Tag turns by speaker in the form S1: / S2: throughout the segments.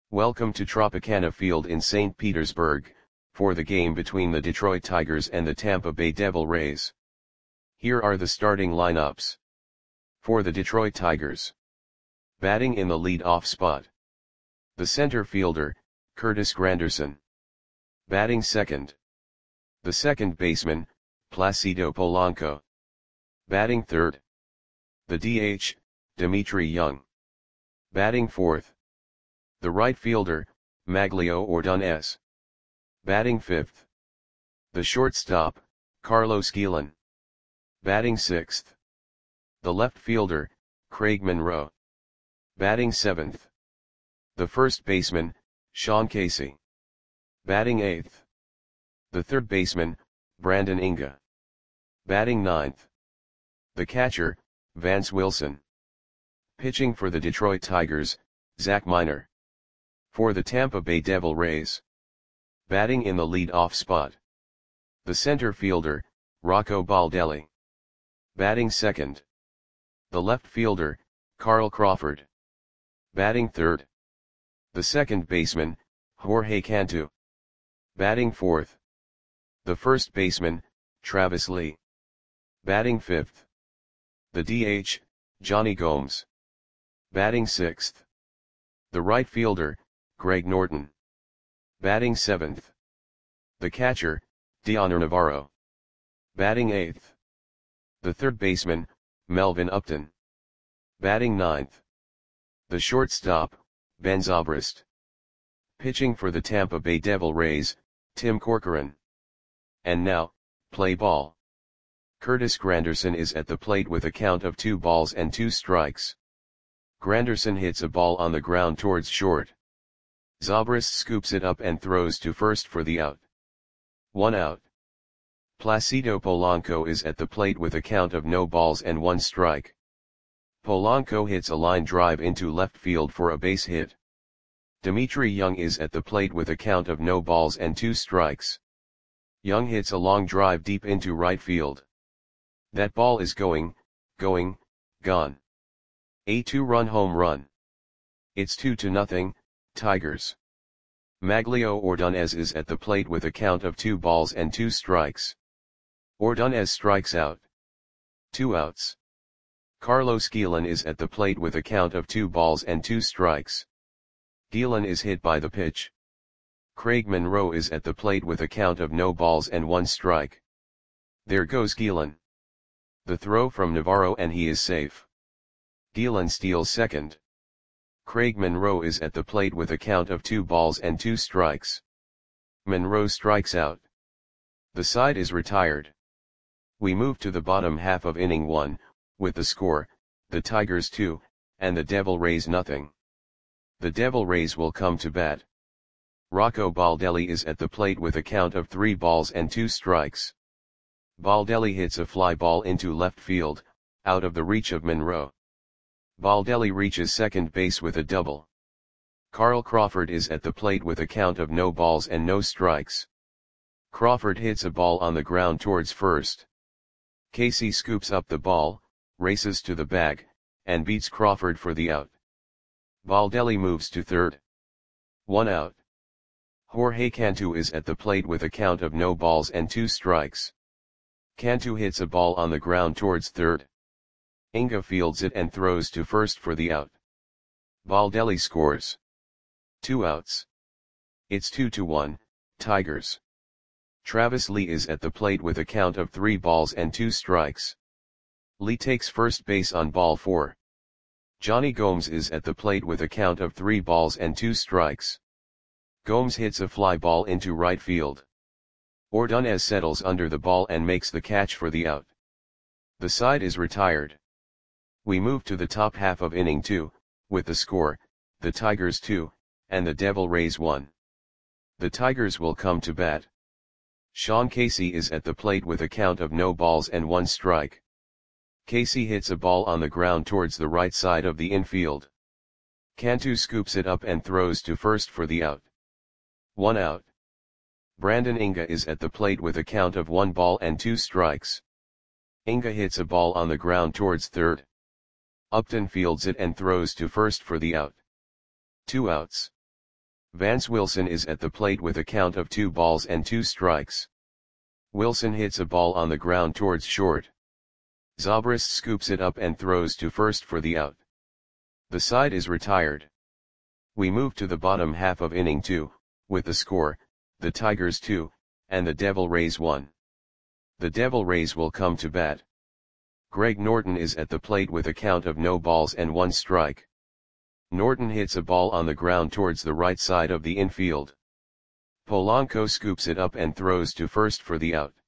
S1: Welcome to Tropicana Field in St. Petersburg, for the game between the Detroit Tigers and the Tampa Bay Devil Rays. Here are the starting lineups. For the Detroit Tigers. Batting in the lead-off spot. The center fielder, Curtis Granderson. Batting second. The second baseman, Placido Polanco. Batting third. The DH, Dmitry Young. Batting fourth. The right fielder, Maglio Ordonez. Batting fifth. The shortstop, Carlos Guillen. Batting sixth. The left fielder, Craig Monroe. Batting seventh. The first baseman, Sean Casey. Batting eighth. The third baseman, Brandon Inga. Batting ninth. The catcher, Vance Wilson. Pitching for the Detroit Tigers, Zach Miner. For the Tampa Bay Devil Rays. Batting in the lead-off spot. The center fielder, Rocco Baldelli. Batting second. The left fielder, Carl Crawford. Batting third. The second baseman, Jorge Cantu. Batting fourth. The first baseman, Travis Lee. Batting fifth. The DH, Johnny Gomes. Batting sixth. The right fielder, Greg Norton. Batting seventh. The catcher, Dioner Navarro. Batting eighth. The third baseman, Melvin Upton. Batting ninth. The shortstop, Ben Zobrist. Pitching for the Tampa Bay Devil Rays, Tim Corcoran. And now, play ball. Curtis Granderson is at the plate with a count of 2 balls and 2 strikes. Granderson hits a ball on the ground towards short. Zobrist scoops it up and throws to first for the out. 1 out. Placido Polanco is at the plate with a count of no balls and 1 strike. Polanco hits a line drive into left field for a base hit. Dmitry Young is at the plate with a count of no balls and 2 strikes. Young hits a long drive deep into right field. That ball is gone. A 2-run home run. It's 2-0, Tigers. Maglio Ordonez is at the plate with a count of 2 balls and 2 strikes. Ordonez strikes out. 2 outs. Carlos Guillen is at the plate with a count of 2 balls and 2 strikes. Guillen is hit by the pitch. Craig Monroe is at the plate with a count of no balls and 1 strike. There goes Guillen. The throw from Navarro and he is safe. Guillen steals second. Craig Monroe is at the plate with a count of 2 balls and 2 strikes. Monroe strikes out. The side is retired. We move to the bottom half of inning 1, with the score, the Tigers 2, and the Devil Rays nothing. The Devil Rays will come to bat. Rocco Baldelli is at the plate with a count of 3 balls and 2 strikes. Baldelli hits a fly ball into left field, out of the reach of Monroe. Baldelli reaches second base with a double. Carl Crawford is at the plate with a count of no balls and no strikes. Crawford hits a ball on the ground towards first. Casey scoops up the ball, races to the bag, and beats Crawford for the out. Baldelli moves to third. 1 out. Jorge Cantu is at the plate with a count of no balls and 2 strikes. Cantu hits a ball on the ground towards third. Inga fields it and throws to first for the out. Baldelli scores. 2 outs. It's 2-1, Tigers. Travis Lee is at the plate with a count of 3 balls and 2 strikes. Lee takes first base on ball 4. Johnny Gomes is at the plate with a count of 3 balls and 2 strikes. Gomes hits a fly ball into right field. Ordonez settles under the ball and makes the catch for the out. The side is retired. We move to the top half of inning 2, with the score, the Tigers 2, and the Devil Rays 1. The Tigers will come to bat. Sean Casey is at the plate with a count of no balls and 1 strike. Casey hits a ball on the ground towards the right side of the infield. Cantu scoops it up and throws to first for the out. 1 out. Brandon Inga is at the plate with a count of 1 ball and 2 strikes. Inga hits a ball on the ground towards third. Upton fields it and throws to first for the out. 2 outs. Vance Wilson is at the plate with a count of 2 balls and 2 strikes. Wilson hits a ball on the ground towards short. Zobrist scoops it up and throws to first for the out. The side is retired. We move to the bottom half of inning 2, with the score, the Tigers 2, and the Devil Rays 1. The Devil Rays will come to bat. Greg Norton is at the plate with a count of no balls and 1 strike. Norton hits a ball on the ground towards the right side of the infield. Polanco scoops it up and throws to first for the out.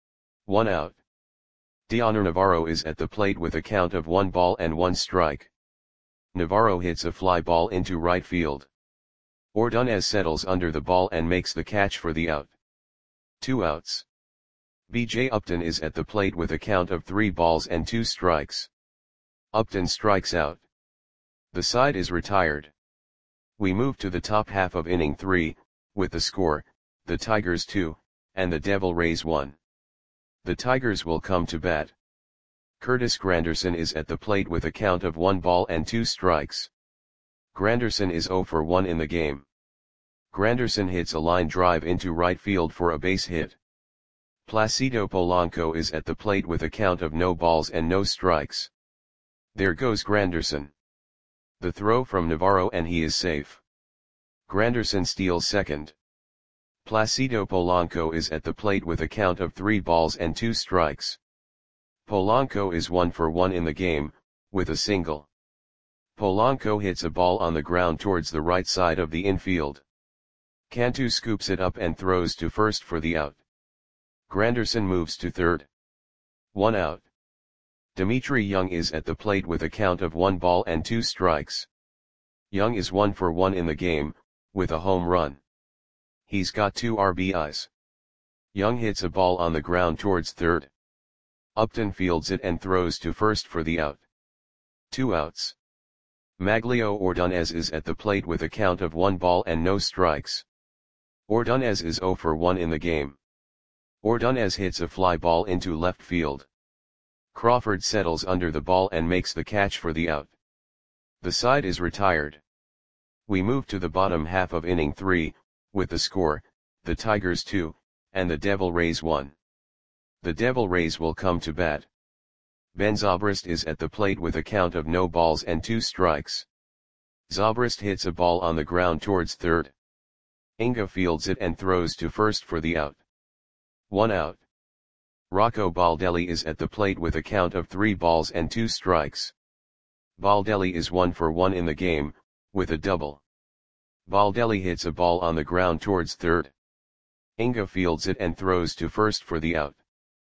S1: 1 out. Dioner Navarro is at the plate with a count of 1 ball and 1 strike. Navarro hits a fly ball into right field. Ordonez settles under the ball and makes the catch for the out. 2 outs. B.J. Upton is at the plate with a count of 3 balls and 2 strikes. Upton strikes out. The side is retired. We move to the top half of inning 3, with the score, the Tigers 2, and the Devil Rays 1. The Tigers will come to bat. Curtis Granderson is at the plate with a count of 1 ball and 2 strikes. Granderson is 0 for 1 in the game. Granderson hits a line drive into right field for a base hit. Placido Polanco is at the plate with a count of no balls and no strikes. There goes Granderson. The throw from Navarro and he is safe. Granderson steals second. Placido Polanco is at the plate with a count of 3 balls and 2 strikes. Polanco is 1 for 1 in the game, with a single. Polanco hits a ball on the ground towards the right side of the infield. Cantu scoops it up and throws to first for the out. Granderson moves to third. 1 out. Dimitri Young is at the plate with a count of 1 ball and 2 strikes. Young is 1 for 1 in the game, with a home run. He's got 2 RBIs. Young hits a ball on the ground towards third. Upton fields it and throws to first for the out. 2 outs. Maglio Ordonez is at the plate with a count of 1 ball and no strikes. Ordonez is 0 for 1 in the game. Ordonez hits a fly ball into left field. Crawford settles under the ball and makes the catch for the out. The side is retired. We move to the bottom half of inning 3, with the score, the Tigers 2, and the Devil Rays 1. The Devil Rays will come to bat. Ben Zobrist is at the plate with a count of no balls and 2 strikes. Zobrist hits a ball on the ground towards third. Inga fields it and throws to first for the out. 1 out. Rocco Baldelli is at the plate with a count of 3 balls and 2 strikes. Baldelli is 1 for 1 in the game, with a double. Baldelli hits a ball on the ground towards third. Inga fields it and throws to first for the out.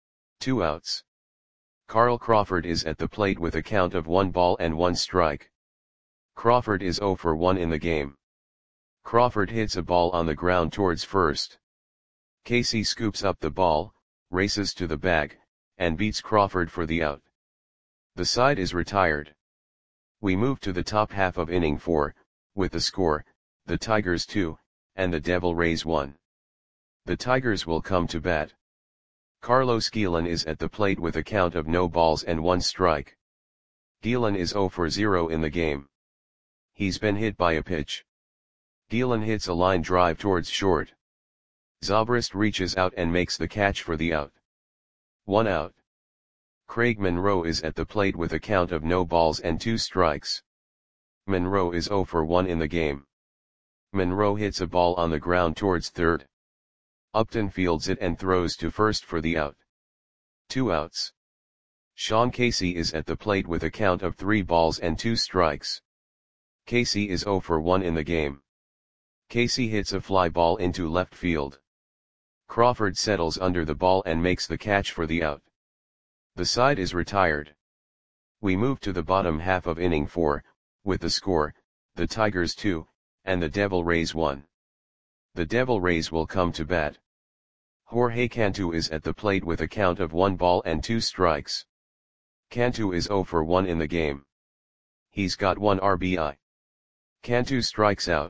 S1: 2 outs. Carl Crawford is at the plate with a count of 1 ball and 1 strike. Crawford is 0 for 1 in the game. Crawford hits a ball on the ground towards first. Casey scoops up the ball, races to the bag, and beats Crawford for the out. The side is retired. We move to the top half of inning 4, with the score, the Tigers 2, and the Devil Rays 1. The Tigers will come to bat. Carlos Guillen is at the plate with a count of no balls and 1 strike. Guillen is 0 for 0 in the game. He's been hit by a pitch. Guillen hits a line drive towards short. Zobrist reaches out and makes the catch for the out. 1 out. Craig Monroe is at the plate with a count of no balls and 2 strikes. Monroe is 0 for 1 in the game. Monroe hits a ball on the ground towards third. Upton fields it and throws to first for the out. 2 outs. Sean Casey is at the plate with a count of 3 balls and 2 strikes. Casey is 0 for 1 in the game. Casey hits a fly ball into left field. Crawford settles under the ball and makes the catch for the out. The side is retired. We move to the bottom half of inning 4, with the score, the Tigers 2, and the Devil Rays 1. The Devil Rays will come to bat. Jorge Cantu is at the plate with a count of 1 ball and 2 strikes. Cantu is 0 for 1 in the game. He's got 1 RBI. Cantu strikes out.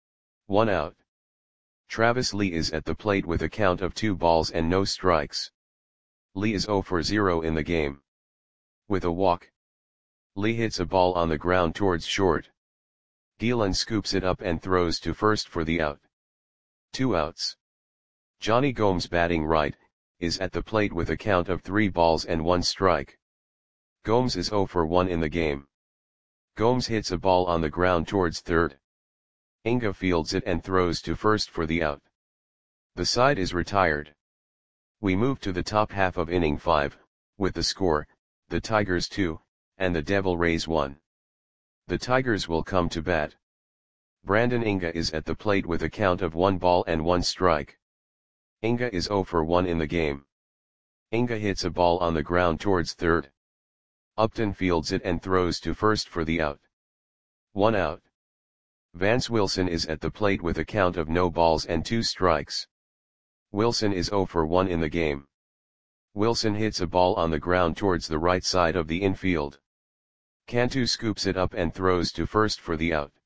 S1: 1 out. Travis Lee is at the plate with a count of 2 balls and no strikes. Lee is 0 for 0 in the game. With a walk. Lee hits a ball on the ground towards short. Gielan scoops it up and throws to first for the out. 2 outs. Johnny Gomes batting right, is at the plate with a count of 3 balls and 1 strike. Gomes is 0 for 1 in the game. Gomes hits a ball on the ground towards third. Inga fields it and throws to first for the out. The side is retired. We move to the top half of inning 5, with the score, the Tigers 2, and the Devil Rays 1. The Tigers will come to bat. Brandon Inga is at the plate with a count of 1 ball and 1 strike. Inga is 0 for 1 in the game. Inga hits a ball on the ground towards third. Upton fields it and throws to first for the out. 1 out. Vance Wilson is at the plate with a count of no balls and 2 strikes. Wilson is 0 for 1 in the game. Wilson hits a ball on the ground towards the right side of the infield. Cantu scoops it up and throws to first for the out.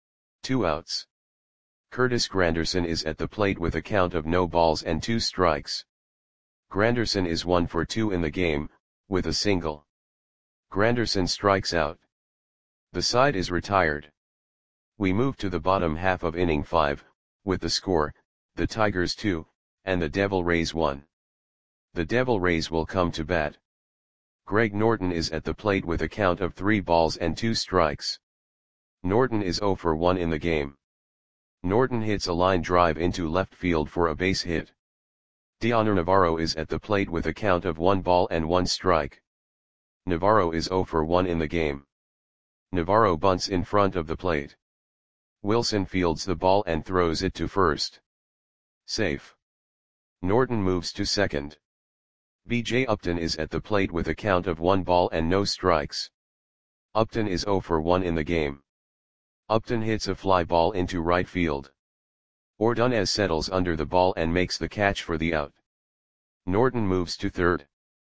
S1: 2 outs. Curtis Granderson is at the plate with a count of no balls and 2 strikes. Granderson is 1 for 2 in the game, with a single. Granderson strikes out. The side is retired. We move to the bottom half of inning 5, with the score, the Tigers 2, and the Devil Rays 1. The Devil Rays will come to bat. Greg Norton is at the plate with a count of 3 balls and 2 strikes. Norton is 0 for 1 in the game. Norton hits a line drive into left field for a base hit. Dioner Navarro is at the plate with a count of 1 ball and 1 strike. Navarro is 0 for 1 in the game. Navarro bunts in front of the plate. Wilson fields the ball and throws it to first. Safe. Norton moves to second. B.J. Upton is at the plate with a count of 1 ball and no strikes. Upton is 0 for 1 in the game. Upton hits a fly ball into right field. Ordonez settles under the ball and makes the catch for the out. Norton moves to third.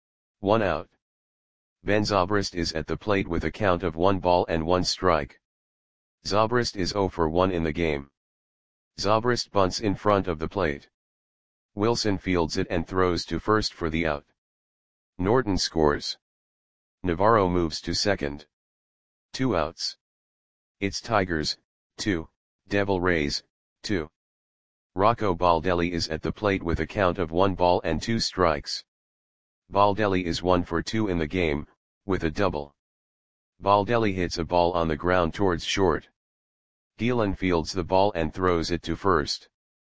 S1: 1 out. Ben Zobrist is at the plate with a count of 1 ball and 1 strike. Zobrist is 0 for 1 in the game. Zobrist bunts in front of the plate. Wilson fields it and throws to first for the out. Norton scores. Navarro moves to second. 2 outs. It's Tigers, 2, Devil Rays, 2. Rocco Baldelli is at the plate with a count of 1 ball and 2 strikes. Baldelli is 1 for 2 in the game, with a double. Baldelli hits a ball on the ground towards short. Gielan fields the ball and throws it to first.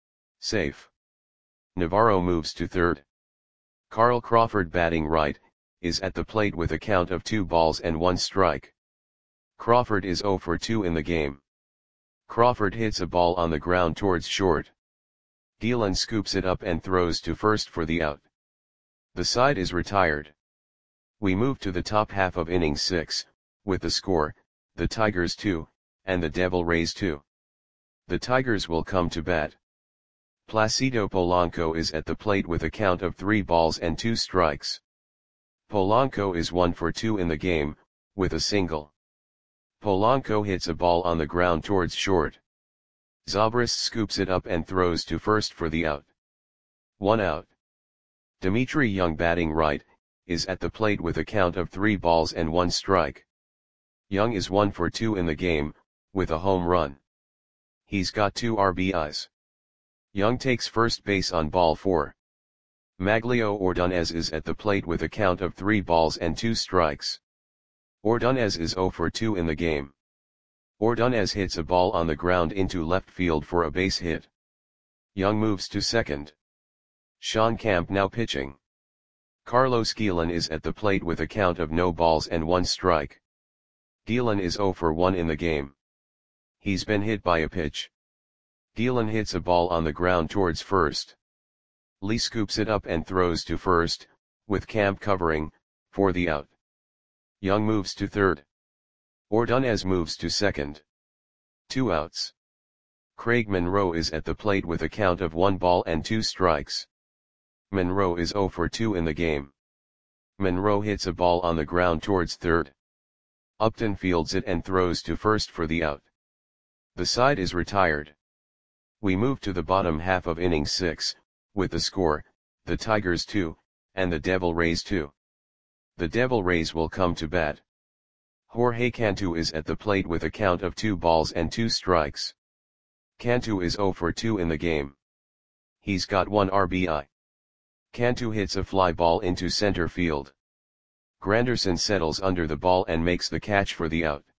S1: Safe. Navarro moves to third. Carl Crawford batting right, is at the plate with a count of 2 balls and 1 strike. Crawford is 0 for 2 in the game. Crawford hits a ball on the ground towards short. Gielan scoops it up and throws to first for the out. The side is retired. We move to the top half of inning 6, with the score, the Tigers 2, and the Devil Rays 2. The Tigers will come to bat. Placido Polanco is at the plate with a count of 3 balls and 2 strikes. Polanco is 1 for 2 in the game, with a single. Polanco hits a ball on the ground towards short. Zobrist scoops it up and throws to first for the out. 1 out. Dimitri Young batting right, is at the plate with a count of 3 balls and 1 strike. Young is 1 for 2 in the game, with a home run. He's got 2 RBIs. Young takes first base on ball 4. Maglio Ordonez is at the plate with a count of 3 balls and 2 strikes. Ordonez is 0 for 2 in the game. Ordonez hits a ball on the ground into left field for a base hit. Young moves to second. Sean Camp now pitching. Carlos Gielan is at the plate with a count of no balls and 1 strike. Gielan is 0 for 1 in the game. He's been hit by a pitch. Gielan hits a ball on the ground towards first. Lee scoops it up and throws to first, with Camp covering, for the out. Young moves to third. Ordonez moves to second. 2 outs. Craig Monroe is at the plate with a count of 1 ball and 2 strikes. Monroe is 0 for 2 in the game. Monroe hits a ball on the ground towards third. Upton fields it and throws to first for the out. The side is retired. We move to the bottom half of inning 6, with the score, the Tigers 2, and the Devil Rays 2. The Devil Rays will come to bat. Jorge Cantu is at the plate with a count of 2 balls and 2 strikes. Cantu is 0 for 2 in the game. He's got 1 RBI. Cantu hits a fly ball into center field. Granderson settles under the ball and makes the catch for the out.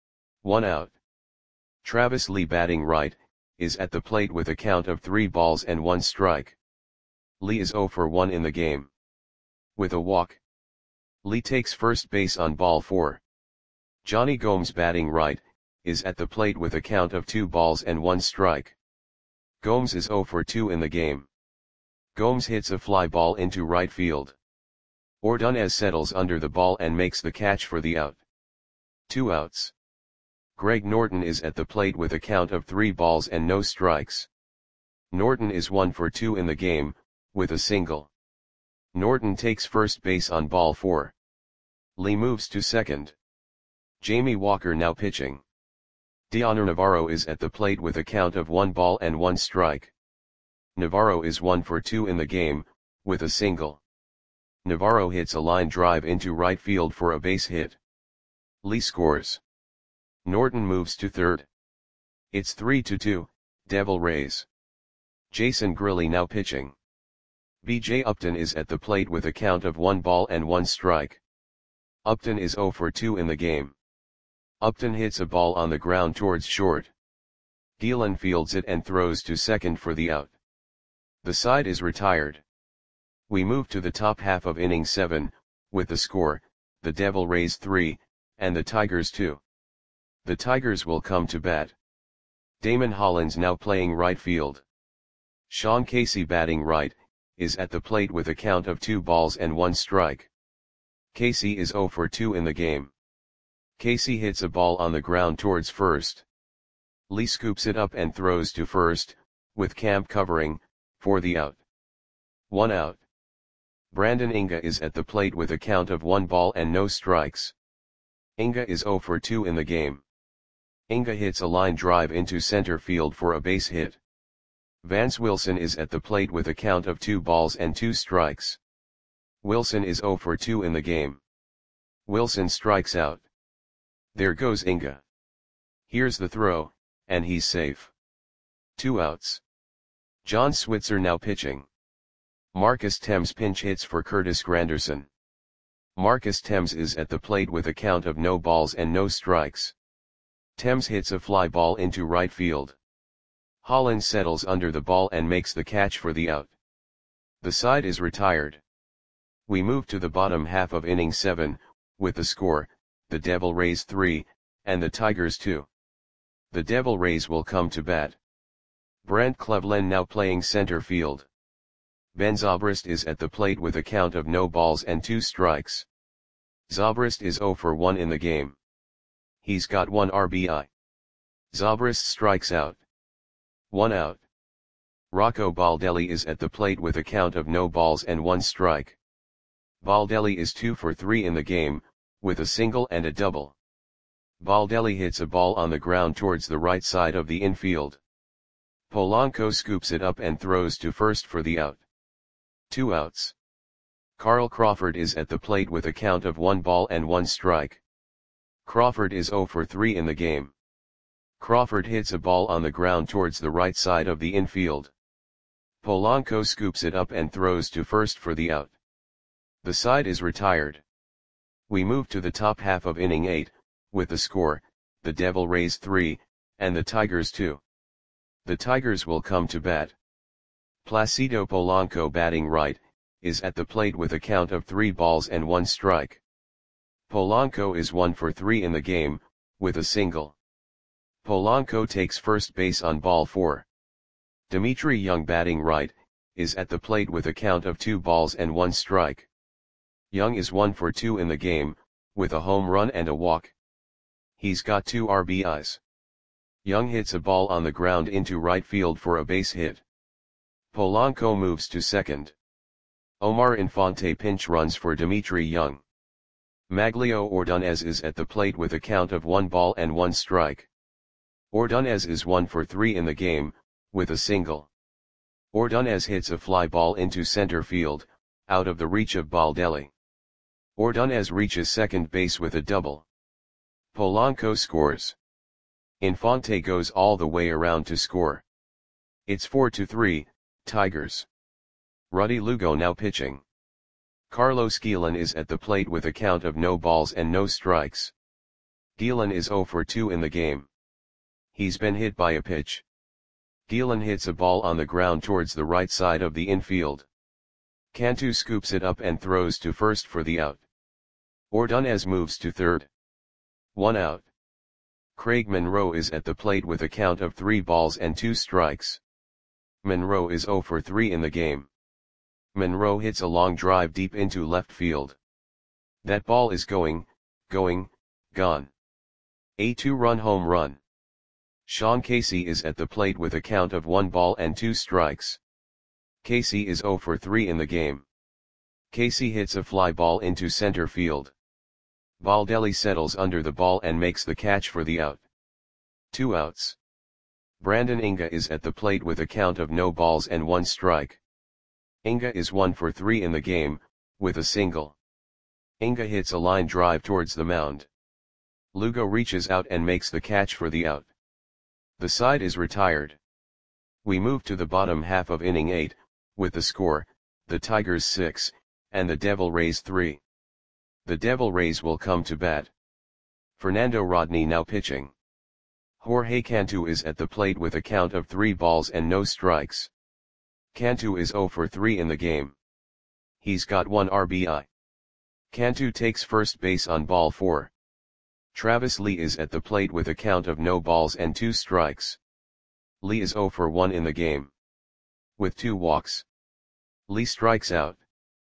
S1: 1 out. Travis Lee, batting right, is at the plate with a count of 3 balls and 1 strike. Lee is 0 for 1 in the game. With a walk, Lee takes first base on ball 4. Johnny Gomes, batting right, is at the plate with a count of 2 balls and 1 strike. Gomes is 0 for 2 in the game. Gomes hits a fly ball into right field. Ordonez settles under the ball and makes the catch for the out. 2 outs. Greg Norton is at the plate with a count of 3 balls and no strikes. Norton is 1 for 2 in the game, with a single. Norton takes first base on ball 4. Lee moves to second. Jamie Walker now pitching. Dioner Navarro is at the plate with a count of 1 ball and 1 strike. Navarro is 1 for 2 in the game, with a single. Navarro hits a line drive into right field for a base hit. Lee scores. Norton moves to third. It's 3-2, Devil Rays. Jason Grilli now pitching. B.J. Upton is at the plate with a count of 1 ball and 1 strike. Upton is 0 for 2 in the game. Upton hits a ball on the ground towards short. Gielan fields it and throws to second for the out. The side is retired. We move to the top half of inning 7, with the score, the Devil Rays 3, and the Tigers 2. The Tigers will come to bat. Damon Hollins now playing right field. Sean Casey, batting right, is at the plate with a count of 2 balls and 1 strike. Casey is 0 for 2 in the game. Casey hits a ball on the ground towards first. Lee scoops it up and throws to first, with Camp covering, for the out. 1 out. Brandon Inga is at the plate with a count of 1 ball and no strikes. Inga is 0 for 2 in the game. Inga hits a line drive into center field for a base hit. Vance Wilson is at the plate with a count of 2 balls and 2 strikes. Wilson is 0 for 2 in the game. Wilson strikes out. There goes Inga. Here's the throw, and he's safe. 2 outs. John Switzer now pitching. Marcus Thames pinch hits for Curtis Granderson. Marcus Thames is at the plate with a count of no balls and no strikes. Thames hits a fly ball into right field. Hollins settles under the ball and makes the catch for the out. The side is retired. We move to the bottom half of inning 7, with the score, the Devil Rays 3, and the Tigers 2. The Devil Rays will come to bat. Brent Cleveland now playing center field. Ben Zobrist is at the plate with a count of no balls and 2 strikes. Zobrist is 0 for 1 in the game. He's got 1 RBI. Zobrist strikes out. 1 out. Rocco Baldelli is at the plate with a count of no balls and 1 strike. Baldelli is 2 for 3 in the game, with a single and a double. Baldelli hits a ball on the ground towards the right side of the infield. Polanco scoops it up and throws to first for the out. 2 outs. Carl Crawford is at the plate with a count of 1 ball and 1 strike. Crawford is 0 for 3 in the game. Crawford hits a ball on the ground towards the right side of the infield. Polanco scoops it up and throws to first for the out. The side is retired. We move to the top half of inning 8, with the score, the Devil Rays 3, and the Tigers 2. The Tigers will come to bat. Placido Polanco, batting right, is at the plate with a count of 3 balls and 1 strike. Polanco is 1 for 3 in the game, with a single. Polanco takes first base on ball 4. Dimitri Young, batting right, is at the plate with a count of 2 balls and 1 strike. Young is 1 for 2 in the game, with a home run and a walk. He's got 2 RBIs. Young hits a ball on the ground into right field for a base hit. Polanco moves to second. Omar Infante pinch runs for Dimitri Young. Maglio Ordonez is at the plate with a count of 1 ball and 1 strike. Ordonez is 1 for 3 in the game, with a single. Ordonez hits a fly ball into center field, out of the reach of Baldelli. Ordonez reaches second base with a double. Polanco scores. Infante goes all the way around to score. It's 4-3, Tigers. Ruddy Lugo now pitching. Carlos Guillen is at the plate with a count of no balls and no strikes. Guillen is 0 for 2 in the game. He's been hit by a pitch. Guillen hits a ball on the ground towards the right side of the infield. Cantu scoops it up and throws to first for the out. Ordonez moves to third. 1 out. Craig Monroe is at the plate with a count of 3 balls and 2 strikes. Monroe is 0 for 3 in the game. Monroe hits a long drive deep into left field. That ball is gone. A 2-run home run. Sean Casey is at the plate with a count of 1 ball and 2 strikes. Casey is 0 for 3 in the game. Casey hits a fly ball into center field. Baldelli settles under the ball and makes the catch for the out. 2 outs. Brandon Inga is at the plate with a count of no balls and 1 strike. Inga is 1 for 3 in the game, with a single. Inga hits a line drive towards the mound. Lugo reaches out and makes the catch for the out. The side is retired. We move to the bottom half of inning 8, with the score, the Tigers 6, and the Devil Rays 3. The Devil Rays will come to bat. Fernando Rodney now pitching. Jorge Cantu is at the plate with a count of 3 balls and no strikes. Cantu is 0 for 3 in the game. He's got 1 RBI. Cantu takes first base on ball 4. Travis Lee is at the plate with a count of no balls and 2 strikes. Lee is 0 for 1 in the game. With 2 walks. Lee strikes out.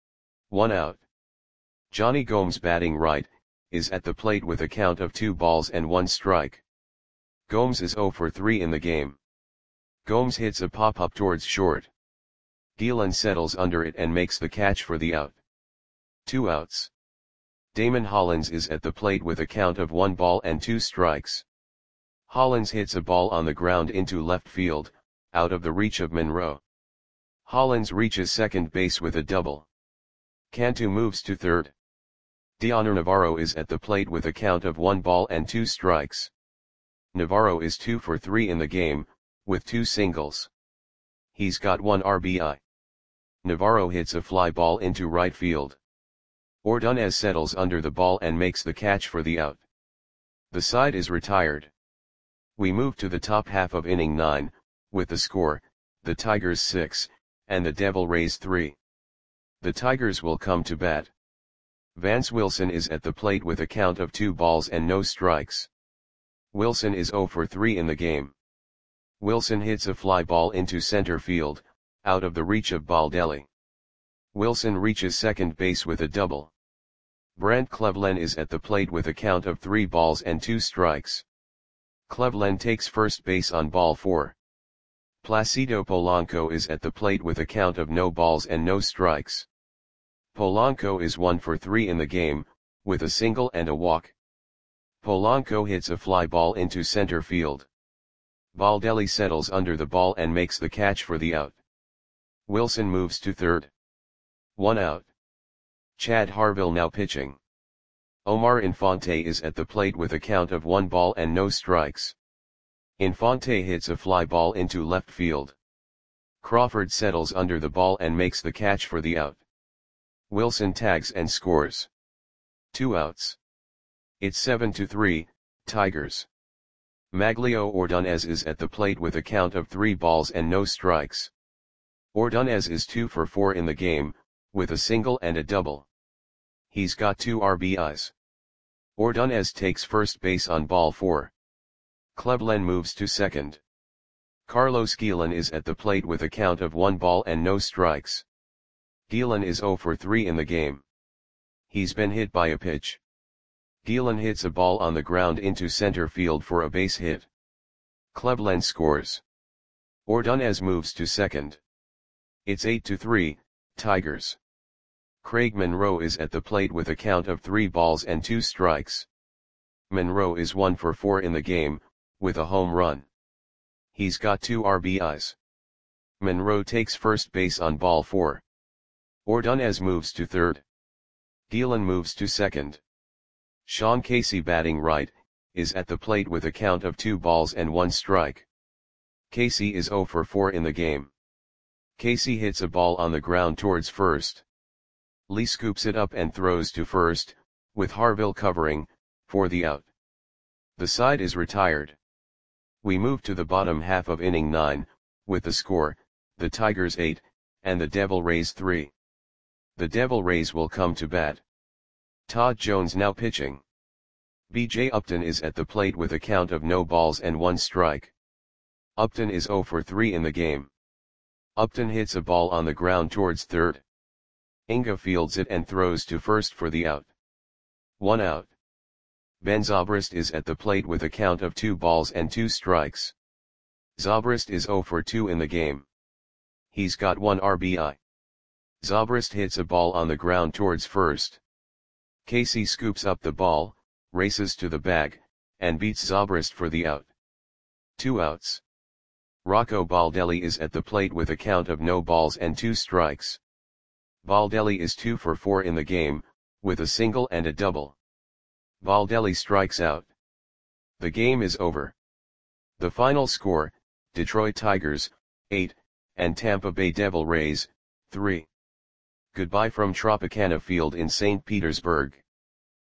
S1: 1 out. Johnny Gomes batting right, is at the plate with a count of 2 balls and 1 strike. Gomes is 0 for 3 in the game. Gomes hits a pop-up towards short. Guillen settles under it and makes the catch for the out. 2 outs. Damon Hollins is at the plate with a count of 1 ball and 2 strikes. Hollins hits a ball on the ground into left field, out of the reach of Monroe. Hollins reaches second base with a double. Cantu moves to third. Dioner Navarro is at the plate with a count of 1 ball and 2 strikes. Navarro is 2 for 3 in the game, with 2 singles. He's got 1 RBI. Navarro hits a fly ball into right field. Ordonez settles under the ball and makes the catch for the out. The side is retired. We move to the top half of inning 9, with the score, the Tigers 6, and the Devil Rays 3. The Tigers will come to bat. Vance Wilson is at the plate with a count of 2 balls and no strikes. Wilson is 0 for 3 in the game. Wilson hits a fly ball into center field, out of the reach of Baldelli. Wilson reaches second base with a double. Brant Cleveland is at the plate with a count of 3 balls and 2 strikes. Cleveland takes first base on ball 4. Placido Polanco is at the plate with a count of no balls and no strikes. Polanco is 1 for 3 in the game, with a single and a walk. Polanco hits a fly ball into center field. Baldelli settles under the ball and makes the catch for the out. Wilson moves to third. 1 out. Chad Harville now pitching. Omar Infante is at the plate with a count of 1 ball and no strikes. Infante hits a fly ball into left field. Crawford settles under the ball and makes the catch for the out. Wilson tags and scores. 2 outs. It's 7-3, Tigers. Maglio Ordonez is at the plate with a count of 3 balls and no strikes. Ordonez is 2 for 4 in the game, with a single and a double. He's got 2 RBIs. Ordonez takes first base on ball 4. Cleveland moves to second. Carlos Guillen is at the plate with a count of 1 ball and no strikes. Guillen is 0 for 3 in the game. He's been hit by a pitch. Guillen hits a ball on the ground into center field for a base hit. Cleveland scores. Ordonez moves to second. It's 8-3, Tigers. Craig Monroe is at the plate with a count of 3 balls and 2 strikes. Monroe is 1 for 4 in the game, with a home run. He's got 2 RBIs. Monroe takes first base on ball 4. Ordonez moves to third. Guillen moves to second. Sean Casey batting right, is at the plate with a count of 2 balls and 1 strike. Casey is 0 for 4 in the game. Casey hits a ball on the ground towards first. Lee scoops it up and throws to first, with Harville covering, for the out. The side is retired. We move to the bottom half of inning 9, with the score, the Tigers 8, and the Devil Rays 3. The Devil Rays will come to bat. Todd Jones now pitching. B.J. Upton is at the plate with a count of no balls and 1 strike. Upton is 0 for 3 in the game. Upton hits a ball on the ground towards third. Inga fields it and throws to first for the out. 1 out. Ben Zobrist is at the plate with a count of 2 balls and 2 strikes. Zobrist is 0 for 2 in the game. He's got 1 RBI. Zobrist hits a ball on the ground towards first. Casey scoops up the ball, races to the bag, and beats Zobrist for the out. 2 outs. Rocco Baldelli is at the plate with a count of no balls and 2 strikes. Baldelli is 2 for 4 in the game, with a single and a double. Baldelli strikes out. The game is over. The final score, Detroit Tigers, 8, and Tampa Bay Devil Rays, 3. Goodbye from Tropicana Field in St. Petersburg.